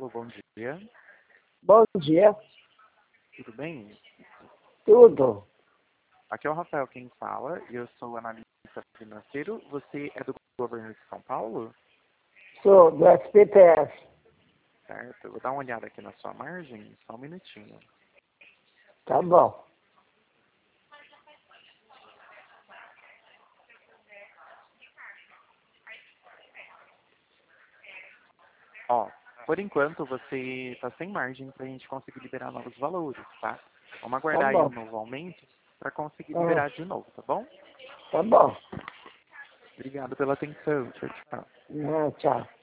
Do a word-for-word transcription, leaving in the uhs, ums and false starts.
Paulo, bom dia. Bom dia. Tudo bem? Tudo. Aqui é o Rafael quem fala e eu sou analista financeiro. Você é do governo de São Paulo? Sou do S P T F. Certo. Eu vou dar uma olhada aqui na sua margem, só um minutinho. Tá bom. Ó, por enquanto você está sem margem para a gente conseguir liberar novos valores, tá? Vamos Tá aguardar aí um bom. novo aumento para conseguir Ah, liberar de novo, tá bom? tá bom. Obrigado pela atenção. Tchau, tchau. Ah, tchau.